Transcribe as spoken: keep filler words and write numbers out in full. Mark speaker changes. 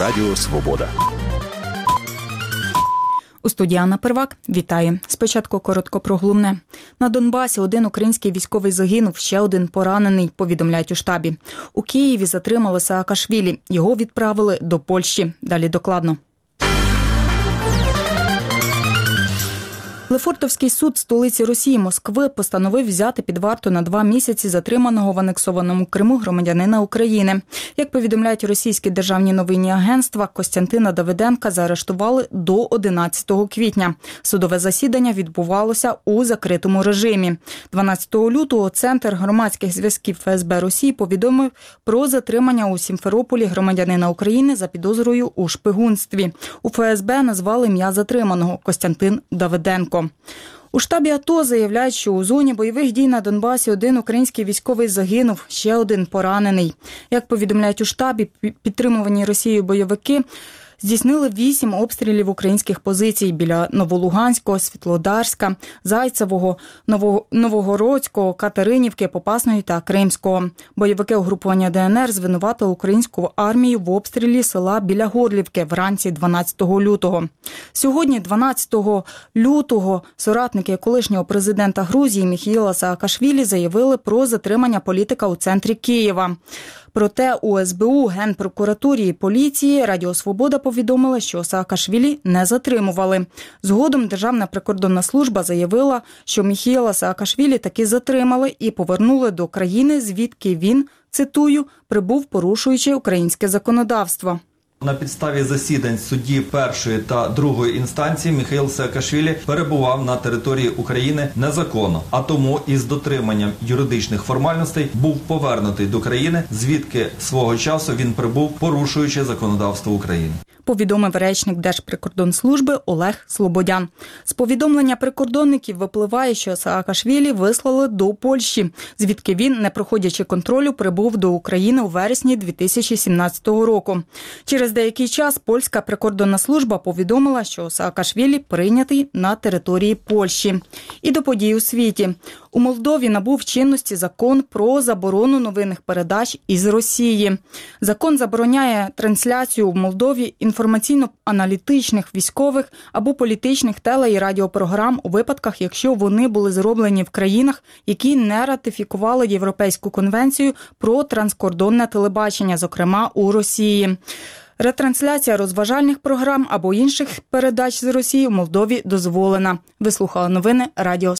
Speaker 1: Радіо Свобода.
Speaker 2: У студії Анна Первак. Вітаю. Спочатку коротко про головне. На Донбасі один український військовий загинув, ще один поранений, повідомляють у штабі. У Києві затримали Саакашвілі. Його відправили до Польщі. Далі докладно. Лефортовський суд столиці Росії Москви постановив взяти під варту на два місяці затриманого в анексованому Криму громадянина України. Як повідомляють російські державні новинні агентства, Костянтина Давиденка заарештували до одинадцятого квітня. Судове засідання відбувалося у закритому режимі. дванадцятого лютого Центр громадських зв'язків Ф С Б Росії повідомив про затримання у Сімферополі громадянина України за підозрою у шпигунстві. У Ф С Б назвали ім'я затриманого – Костянтин Давиденко. У штабі АТО заявляють, що у зоні бойових дій на Донбасі один український військовий загинув, ще один поранений. Як повідомляють у штабі, підтримувані Росією бойовики здійснили вісім обстрілів українських позицій біля Новолуганського, Світлодарська, Зайцевого, Новогородського, Катеринівки, Попасної та Кримського. Бойовики угрупування Д Н Р звинуватили українську армію в обстрілі села біля Горлівки вранці дванадцятого лютого. Сьогодні, дванадцятого лютого, соратники колишнього президента Грузії Міхеїла Саакашвілі заявили про затримання політика у центрі Києва. Проте у С Б У, Генпрокуратурі і поліції Радіо Свобода повідомила, що Саакашвілі не затримували. Згодом Державна прикордонна служба заявила, що Міхеїла Саакашвілі таки затримали і повернули до країни, звідки він, цитую, прибув, порушуючи українське законодавство.
Speaker 3: На підставі засідань судді першої та другої інстанції Міхеїл Саакашвілі перебував на території України незаконно, а тому із дотриманням юридичних формальностей був повернутий до країни, звідки свого часу він прибув, порушуючи законодавство України.
Speaker 2: Повідомив речник Держприкордонслужби Олег Слободян. З повідомлення прикордонників випливає, що Саакашвілі вислали до Польщі, звідки він, не проходячи контролю, прибув до України у вересні дві тисячі сімнадцятого року. Через деякий час польська прикордонна служба повідомила, що Саакашвілі прийнятий на території Польщі. І до подій у світі. У Молдові набув чинності закон про заборону новинних передач із Росії. Закон забороняє трансляцію в Молдові інформаційно-аналітичних, військових або політичних теле- і радіопрограм у випадках, якщо вони були зроблені в країнах, які не ратифікували Європейську конвенцію про транскордонне телебачення, зокрема у Росії. Ретрансляція розважальних програм або інших передач з Росії в Молдові дозволена. Ви слухали новини Радіо